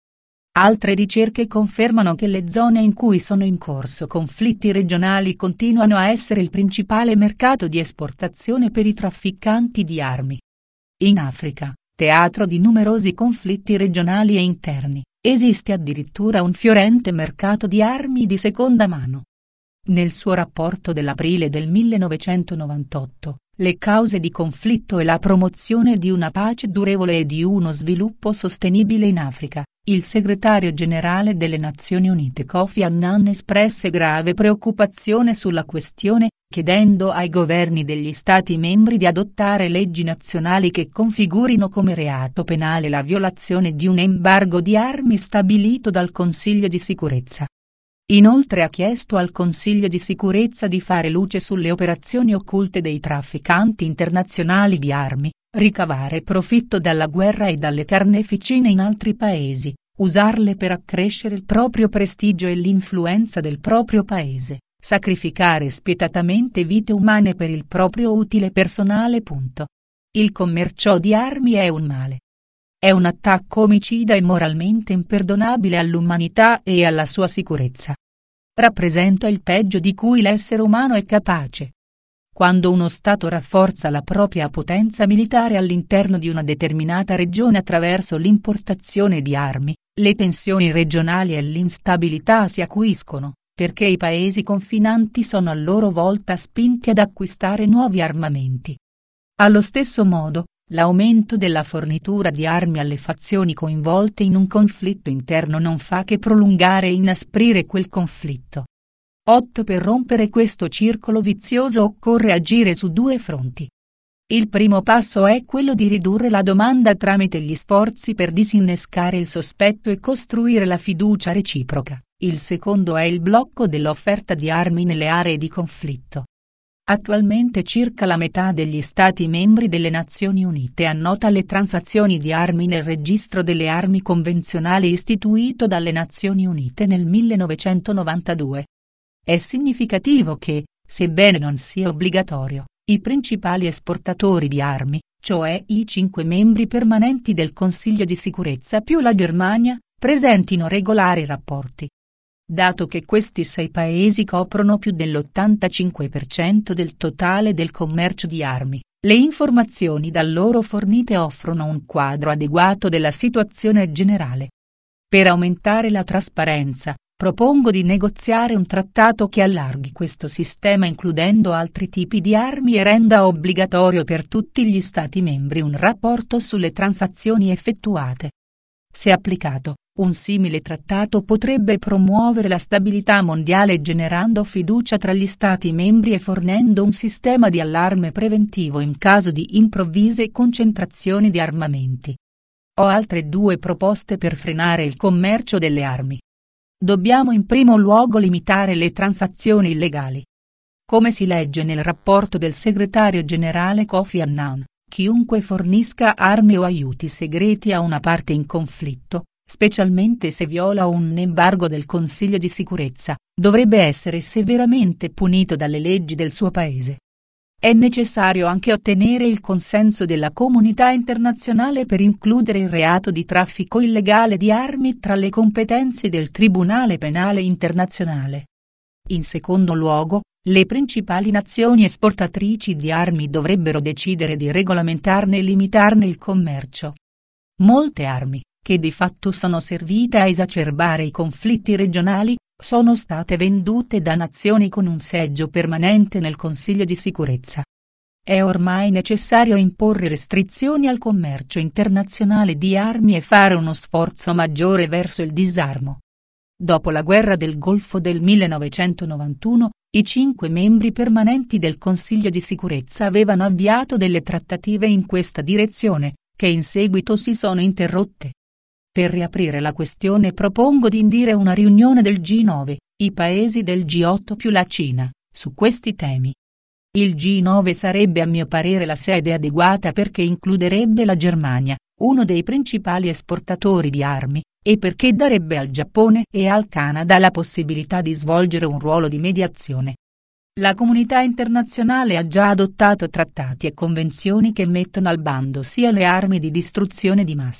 A: Altre ricerche confermano che le zone in cui sono in corso conflitti regionali continuano a essere il principale mercato di esportazione per i trafficanti di armi. In Africa, teatro di numerosi conflitti regionali e interni, esiste addirittura un fiorente mercato di armi di seconda mano. Nel suo rapporto dell'aprile del millenovecentonovantotto, Le cause di conflitto e la promozione di una pace durevole e di uno sviluppo sostenibile in Africa, il segretario generale delle Nazioni Unite Kofi Annan espresse grave preoccupazione sulla questione, chiedendo ai governi degli Stati membri di adottare leggi nazionali che configurino come reato penale la violazione di un embargo di armi stabilito dal Consiglio di sicurezza. Inoltre ha chiesto al Consiglio di sicurezza di fare luce sulle operazioni occulte dei trafficanti internazionali di armi, ricavare profitto dalla guerra e dalle carneficine in altri paesi, usarle per accrescere il proprio prestigio e l'influenza del proprio paese, sacrificare spietatamente vite umane per il proprio utile personale. Punto. Il commercio di armi è un male. È un attacco omicida e moralmente imperdonabile all'umanità e alla sua sicurezza. Rappresenta il peggio di cui l'essere umano è capace. Quando uno Stato rafforza la propria potenza militare all'interno di una determinata regione attraverso l'importazione di armi, le tensioni regionali e l'instabilità si acuiscono, perché i paesi confinanti sono a loro volta spinti ad acquistare nuovi armamenti. Allo stesso modo, l'aumento della fornitura di armi alle fazioni coinvolte in un conflitto interno non fa che prolungare e inasprire quel conflitto. otto Per rompere questo circolo vizioso occorre agire su due fronti. Il primo passo è quello di ridurre la domanda tramite gli sforzi per disinnescare il sospetto e costruire la fiducia reciproca, il secondo è il blocco dell'offerta di armi nelle aree di conflitto. Attualmente circa la metà degli Stati membri delle Nazioni Unite annota le transazioni di armi nel registro delle armi convenzionali istituito dalle Nazioni Unite nel millenovecentonovantadue. È significativo che, sebbene non sia obbligatorio, i principali esportatori di armi, cioè i cinque membri permanenti del Consiglio di sicurezza più la Germania, presentino regolari rapporti. Dato che questi sei paesi coprono più dell'ottantacinque per cento del totale del commercio di armi, le informazioni da loro fornite offrono un quadro adeguato della situazione generale. Per aumentare la trasparenza, propongo di negoziare un trattato che allarghi questo sistema includendo altri tipi di armi e renda obbligatorio per tutti gli Stati membri un rapporto sulle transazioni effettuate. Se applicato, un simile trattato potrebbe promuovere la stabilità mondiale generando fiducia tra gli Stati membri e fornendo un sistema di allarme preventivo in caso di improvvise concentrazioni di armamenti. Ho altre due proposte per frenare il commercio delle armi. Dobbiamo in primo luogo limitare le transazioni illegali. Come si legge nel rapporto del segretario generale Kofi Annan, chiunque fornisca armi o aiuti segreti a una parte in conflitto, specialmente se viola un embargo del Consiglio di sicurezza, dovrebbe essere severamente punito dalle leggi del suo paese. È necessario anche ottenere il consenso della comunità internazionale per includere il reato di traffico illegale di armi tra le competenze del Tribunale Penale Internazionale. In secondo luogo, le principali nazioni esportatrici di armi dovrebbero decidere di regolamentarne e limitarne il commercio. Molte armi, che di fatto sono servite a esacerbare i conflitti regionali, sono state vendute da nazioni con un seggio permanente nel Consiglio di sicurezza. È ormai necessario imporre restrizioni al commercio internazionale di armi e fare uno sforzo maggiore verso il disarmo. Dopo la guerra del Golfo del millenovecentonovantuno, i cinque membri permanenti del Consiglio di sicurezza avevano avviato delle trattative in questa direzione, che in seguito si sono interrotte. Per riaprire la questione propongo di indire una riunione del G nove, i paesi del G otto più la Cina, su questi temi. Il G nove sarebbe a mio parere la sede adeguata perché includerebbe la Germania, uno dei principali esportatori di armi, e perché darebbe al Giappone e al Canada la possibilità di svolgere un ruolo di mediazione. La comunità internazionale ha già adottato trattati e convenzioni che mettono al bando sia le armi di distruzione di massa,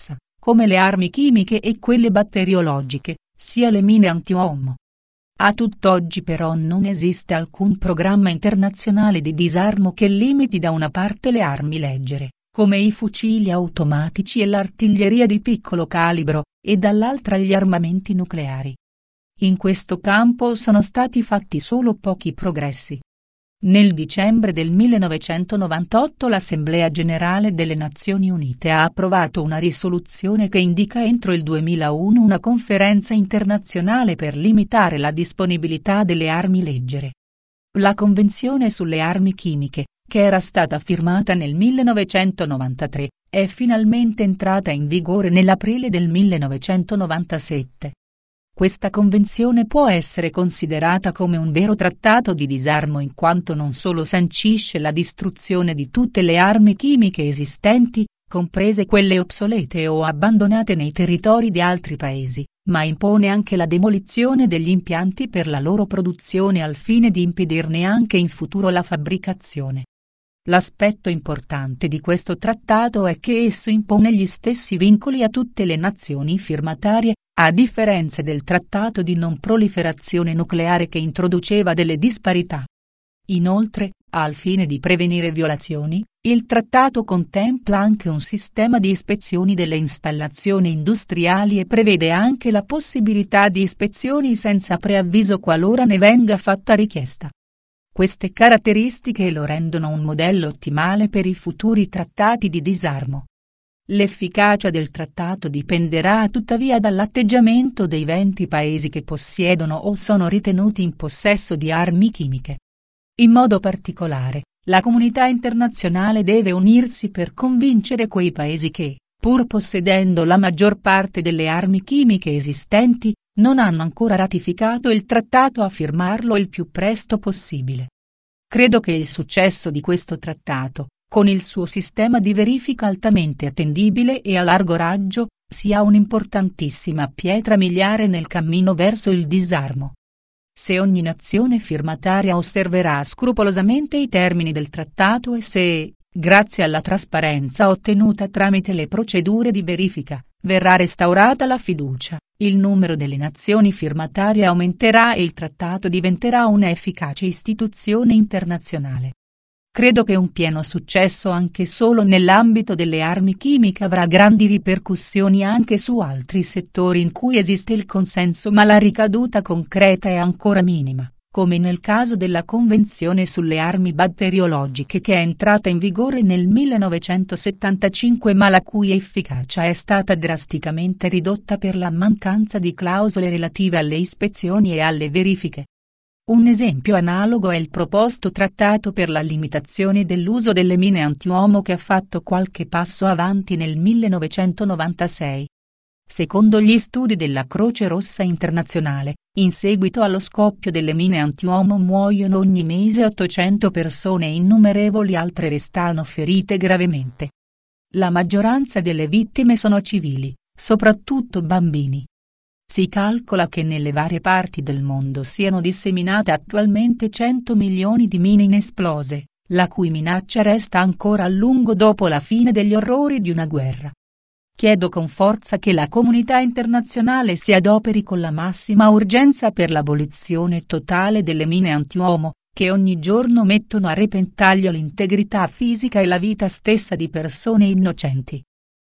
A: come le armi chimiche e quelle batteriologiche, sia le mine antiuomo. A tutt'oggi però non esiste alcun programma internazionale di disarmo che limiti da una parte le armi leggere, come i fucili automatici e l'artiglieria di piccolo calibro, e dall'altra gli armamenti nucleari. In questo campo sono stati fatti solo pochi progressi. Nel dicembre del millenovecentonovantotto l'Assemblea Generale delle Nazioni Unite ha approvato una risoluzione che indica entro il duemilauno una conferenza internazionale per limitare la disponibilità delle armi leggere. La Convenzione sulle armi chimiche, che era stata firmata nel millenovecentonovantatré, è finalmente entrata in vigore nell'aprile del millenovecentonovantasette. Questa convenzione può essere considerata come un vero trattato di disarmo in quanto non solo sancisce la distruzione di tutte le armi chimiche esistenti, comprese quelle obsolete o abbandonate nei territori di altri paesi, ma impone anche la demolizione degli impianti per la loro produzione al fine di impedirne anche in futuro la fabbricazione. L'aspetto importante di questo trattato è che esso impone gli stessi vincoli a tutte le nazioni firmatarie, a differenza del trattato di non proliferazione nucleare che introduceva delle disparità. Inoltre, al fine di prevenire violazioni, il trattato contempla anche un sistema di ispezioni delle installazioni industriali e prevede anche la possibilità di ispezioni senza preavviso qualora ne venga fatta richiesta. Queste caratteristiche lo rendono un modello ottimale per i futuri trattati di disarmo. L'efficacia del trattato dipenderà tuttavia dall'atteggiamento dei venti paesi che possiedono o sono ritenuti in possesso di armi chimiche. In modo particolare, la comunità internazionale deve unirsi per convincere quei paesi che, pur possedendo la maggior parte delle armi chimiche esistenti, non hanno ancora ratificato il trattato a firmarlo il più presto possibile. Credo che il successo di questo trattato, con il suo sistema di verifica altamente attendibile e a largo raggio, sia un'importantissima pietra miliare nel cammino verso il disarmo. Se ogni nazione firmataria osserverà scrupolosamente i termini del trattato e se, grazie alla trasparenza ottenuta tramite le procedure di verifica, verrà restaurata la fiducia, il numero delle nazioni firmatarie aumenterà e il trattato diventerà una efficace istituzione internazionale. Credo che un pieno successo anche solo nell'ambito delle armi chimiche avrà grandi ripercussioni anche su altri settori in cui esiste il consenso ma la ricaduta concreta è ancora minima, come nel caso della Convenzione sulle armi batteriologiche che è entrata in vigore nel millenovecentosettantacinque ma la cui efficacia è stata drasticamente ridotta per la mancanza di clausole relative alle ispezioni e alle verifiche. Un esempio analogo è il proposto trattato per la limitazione dell'uso delle mine antiuomo che ha fatto qualche passo avanti nel millenovecentonovantasei. Secondo gli studi della Croce Rossa Internazionale, in seguito allo scoppio delle mine antiuomo muoiono ogni mese ottocento persone e innumerevoli altre restano ferite gravemente. La maggioranza delle vittime sono civili, soprattutto bambini. Si calcola che nelle varie parti del mondo siano disseminate attualmente cento milioni di mine inesplose, la cui minaccia resta ancora a lungo dopo la fine degli orrori di una guerra. Chiedo con forza che la comunità internazionale si adoperi con la massima urgenza per l'abolizione totale delle mine antiuomo, che ogni giorno mettono a repentaglio l'integrità fisica e la vita stessa di persone innocenti.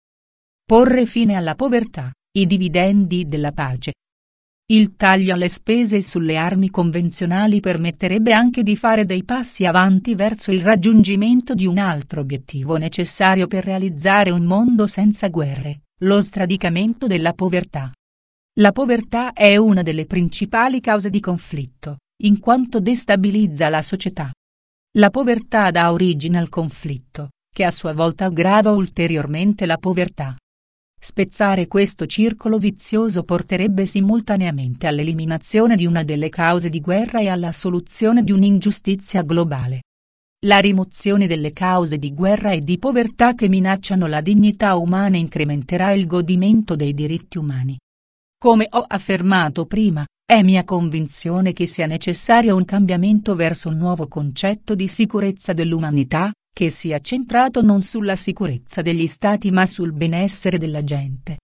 A: Porre fine alla povertà. I dividendi della pace. Il taglio alle spese sulle armi convenzionali permetterebbe anche di fare dei passi avanti verso il raggiungimento di un altro obiettivo necessario per realizzare un mondo senza guerre, lo sradicamento della povertà. La povertà è una delle principali cause di conflitto, in quanto destabilizza la società. La povertà dà origine al conflitto, che a sua volta aggrava ulteriormente la povertà. Spezzare questo circolo vizioso porterebbe simultaneamente all'eliminazione di una delle cause di guerra e alla soluzione di un'ingiustizia globale. La rimozione delle cause di guerra e di povertà che minacciano la dignità umana incrementerà il godimento dei diritti umani. Come ho affermato prima, è mia convinzione che sia necessario un cambiamento verso un nuovo concetto di sicurezza dell'umanità, che sia centrato non sulla sicurezza degli stati ma sul benessere della gente.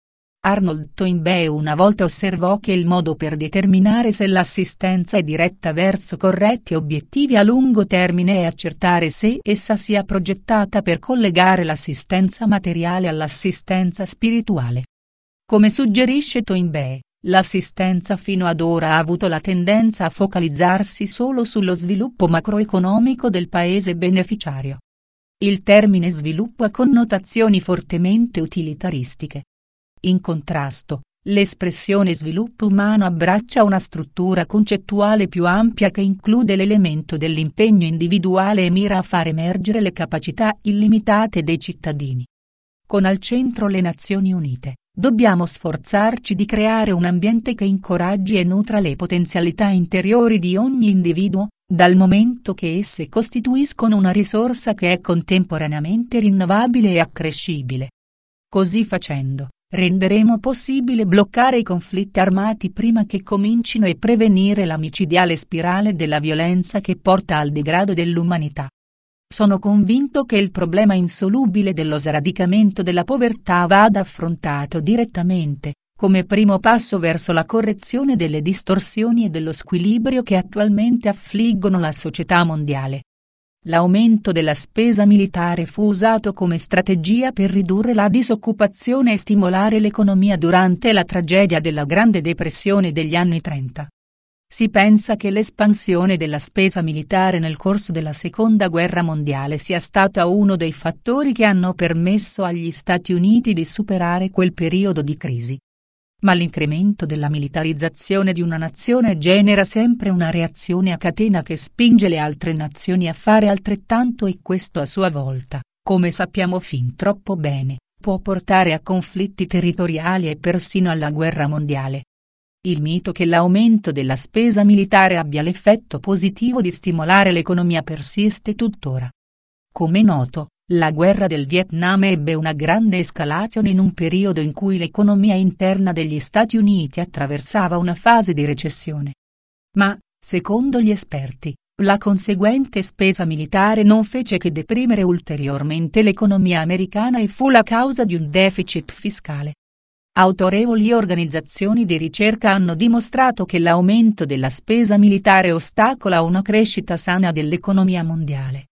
A: Arnold Toynbee una volta osservò che il modo per determinare se l'assistenza è diretta verso corretti obiettivi a lungo termine è accertare se essa sia progettata per collegare l'assistenza materiale all'assistenza spirituale. Come suggerisce Toynbee, l'assistenza fino ad ora ha avuto la tendenza a focalizzarsi solo sullo sviluppo macroeconomico del paese beneficiario. Il termine sviluppo ha connotazioni fortemente utilitaristiche. In contrasto, l'espressione sviluppo umano abbraccia una struttura concettuale più ampia che include l'elemento dell'impegno individuale e mira a far emergere le capacità illimitate dei cittadini. Con al centro le Nazioni Unite, dobbiamo sforzarci di creare un ambiente che incoraggi e nutra le potenzialità interiori di ogni individuo, dal momento che esse costituiscono una risorsa che è contemporaneamente rinnovabile e accrescibile. Così facendo, renderemo possibile bloccare i conflitti armati prima che comincino e prevenire la micidiale spirale della violenza che porta al degrado dell'umanità. Sono convinto che il problema insolubile dello sradicamento della povertà vada affrontato direttamente, come primo passo verso la correzione delle distorsioni e dello squilibrio che attualmente affliggono la società mondiale. L'aumento della spesa militare fu usato come strategia per ridurre la disoccupazione e stimolare l'economia durante la tragedia della Grande Depressione degli anni trenta. Si pensa che l'espansione della spesa militare nel corso della Seconda Guerra Mondiale sia stata uno dei fattori che hanno permesso agli Stati Uniti di superare quel periodo di crisi. Ma l'incremento della militarizzazione di una nazione genera sempre una reazione a catena che spinge le altre nazioni a fare altrettanto e questo a sua volta, come sappiamo fin troppo bene, può portare a conflitti territoriali e persino alla guerra mondiale. Il mito che l'aumento della spesa militare abbia l'effetto positivo di stimolare l'economia persiste tuttora. Come noto, la guerra del Vietnam ebbe una grande escalation in un periodo in cui l'economia interna degli Stati Uniti attraversava una fase di recessione. Ma, secondo gli esperti, la conseguente spesa militare non fece che deprimere ulteriormente l'economia americana e fu la causa di un deficit fiscale. Autorevoli organizzazioni di ricerca hanno dimostrato che l'aumento della spesa militare ostacola una crescita sana dell'economia mondiale.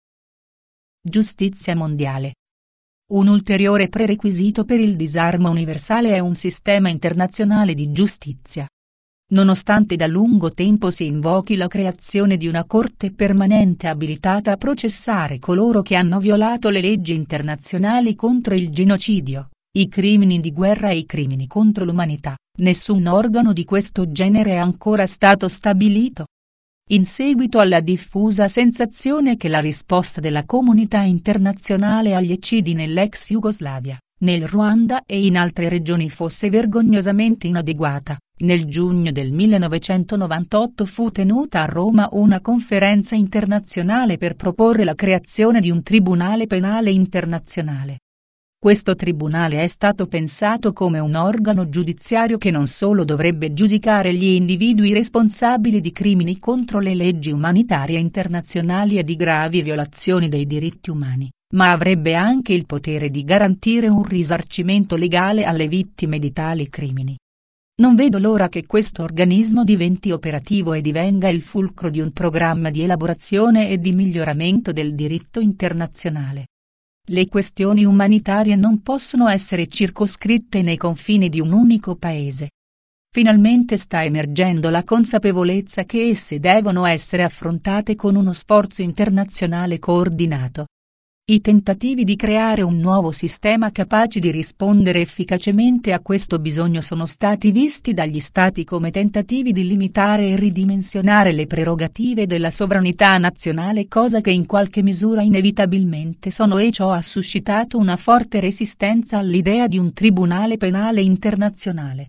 A: Giustizia mondiale. Un ulteriore prerequisito per il disarmo universale è un sistema internazionale di giustizia. Nonostante da lungo tempo si invochi la creazione di una corte permanente abilitata a processare coloro che hanno violato le leggi internazionali contro il genocidio, i crimini di guerra e i crimini contro l'umanità, nessun organo di questo genere è ancora stato stabilito. In seguito alla diffusa sensazione che la risposta della comunità internazionale agli eccidi nell'ex Jugoslavia, nel Ruanda e in altre regioni fosse vergognosamente inadeguata, nel giugno del millenovecentonovantotto fu tenuta a Roma una conferenza internazionale per proporre la creazione di un tribunale penale internazionale. Questo tribunale è stato pensato come un organo giudiziario che non solo dovrebbe giudicare gli individui responsabili di crimini contro le leggi umanitarie internazionali e di gravi violazioni dei diritti umani, ma avrebbe anche il potere di garantire un risarcimento legale alle vittime di tali crimini. Non vedo l'ora che questo organismo diventi operativo e divenga il fulcro di un programma di elaborazione e di miglioramento del diritto internazionale. Le questioni umanitarie non possono essere circoscritte nei confini di un unico paese. Finalmente sta emergendo la consapevolezza che esse devono essere affrontate con uno sforzo internazionale coordinato. I tentativi di creare un nuovo sistema capace di rispondere efficacemente a questo bisogno sono stati visti dagli Stati come tentativi di limitare e ridimensionare le prerogative della sovranità nazionale, cosa che in qualche misura inevitabilmente sono, e ciò ha suscitato una forte resistenza all'idea di un tribunale penale internazionale.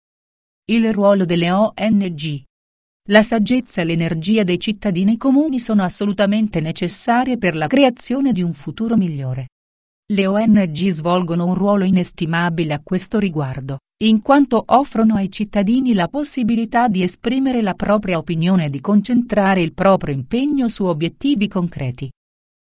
A: Il ruolo delle O N G. La saggezza e l'energia dei cittadini comuni sono assolutamente necessarie per la creazione di un futuro migliore. Le O N G svolgono un ruolo inestimabile a questo riguardo, in quanto offrono ai cittadini la possibilità di esprimere la propria opinione e di concentrare il proprio impegno su obiettivi concreti.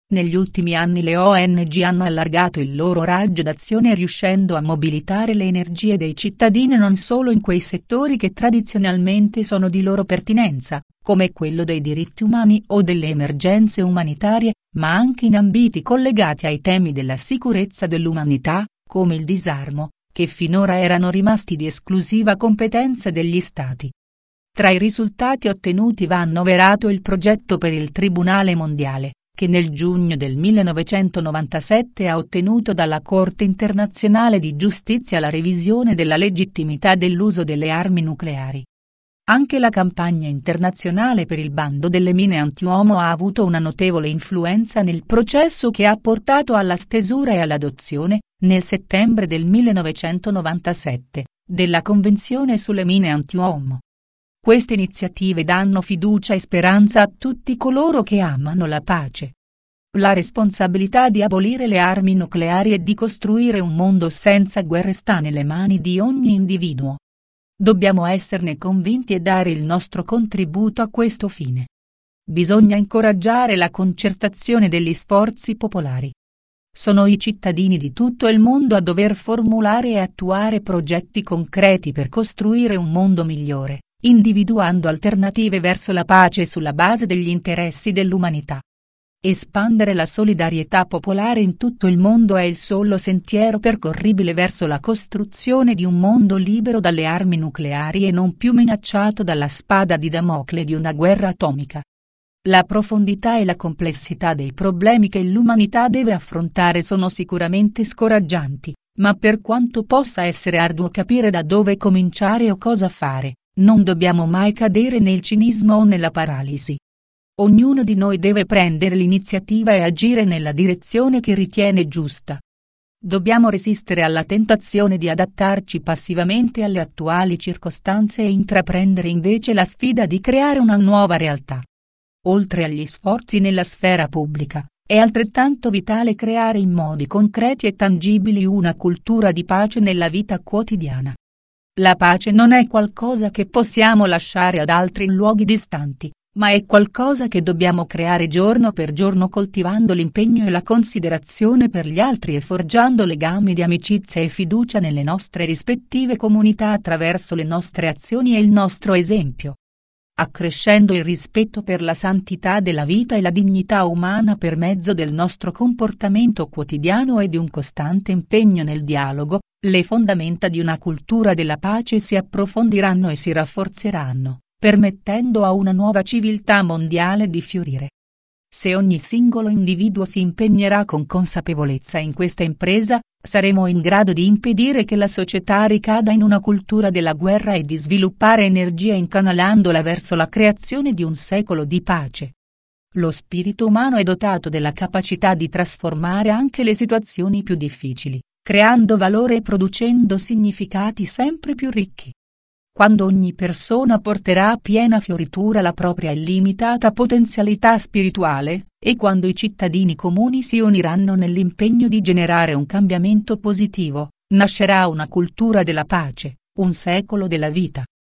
A: Negli ultimi anni le O N G hanno allargato il loro raggio d'azione riuscendo a mobilitare le energie dei cittadini non solo in quei settori che tradizionalmente sono di loro pertinenza, come quello dei diritti umani o delle emergenze umanitarie, ma anche in ambiti collegati ai temi della sicurezza dell'umanità, come il disarmo, che finora erano rimasti di esclusiva competenza degli Stati. Tra i risultati ottenuti va annoverato il progetto per il Tribunale Mondiale, che nel giugno del millenovecentonovantasette ha ottenuto dalla Corte internazionale di giustizia la revisione della legittimità dell'uso delle armi nucleari. Anche la campagna internazionale per il bando delle mine antiuomo ha avuto una notevole influenza nel processo che ha portato alla stesura e all'adozione, nel settembre del millenovecentonovantasette, della Convenzione sulle mine antiuomo. Queste iniziative danno fiducia e speranza a tutti coloro che amano la pace. La responsabilità di abolire le armi nucleari e di costruire un mondo senza guerre sta nelle mani di ogni individuo. Dobbiamo esserne convinti e dare il nostro contributo a questo fine. Bisogna incoraggiare la concertazione degli sforzi popolari. Sono i cittadini di tutto il mondo a dover formulare e attuare progetti concreti per costruire un mondo migliore, individuando alternative verso la pace sulla base degli interessi dell'umanità. Espandere la solidarietà popolare in tutto il mondo è il solo sentiero percorribile verso la costruzione di un mondo libero dalle armi nucleari e non più minacciato dalla spada di Damocle di una guerra atomica. La profondità e la complessità dei problemi che l'umanità deve affrontare sono sicuramente scoraggianti, ma per quanto possa essere arduo capire da dove cominciare o cosa fare, non dobbiamo mai cadere nel cinismo o nella paralisi. Ognuno di noi deve prendere l'iniziativa e agire nella direzione che ritiene giusta. Dobbiamo resistere alla tentazione di adattarci passivamente alle attuali circostanze e intraprendere invece la sfida di creare una nuova realtà. Oltre agli sforzi nella sfera pubblica, è altrettanto vitale creare in modi concreti e tangibili una cultura di pace nella vita quotidiana. La pace non è qualcosa che possiamo lasciare ad altri in luoghi distanti, ma è qualcosa che dobbiamo creare giorno per giorno coltivando l'impegno e la considerazione per gli altri e forgiando legami di amicizia e fiducia nelle nostre rispettive comunità attraverso le nostre azioni e il nostro esempio. Accrescendo il rispetto per la santità della vita e la dignità umana per mezzo del nostro comportamento quotidiano e di un costante impegno nel dialogo, le fondamenta di una cultura della pace si approfondiranno e si rafforzeranno, permettendo a una nuova civiltà mondiale di fiorire. Se ogni singolo individuo si impegnerà con consapevolezza in questa impresa, saremo in grado di impedire che la società ricada in una cultura della guerra e di sviluppare energia incanalandola verso la creazione di un secolo di pace. Lo spirito umano è dotato della capacità di trasformare anche le situazioni più difficili, creando valore e producendo significati sempre più ricchi. Quando ogni persona porterà a piena fioritura la propria illimitata potenzialità spirituale, e quando i cittadini comuni si uniranno nell'impegno di generare un cambiamento positivo, nascerà una cultura della pace, un secolo della vita.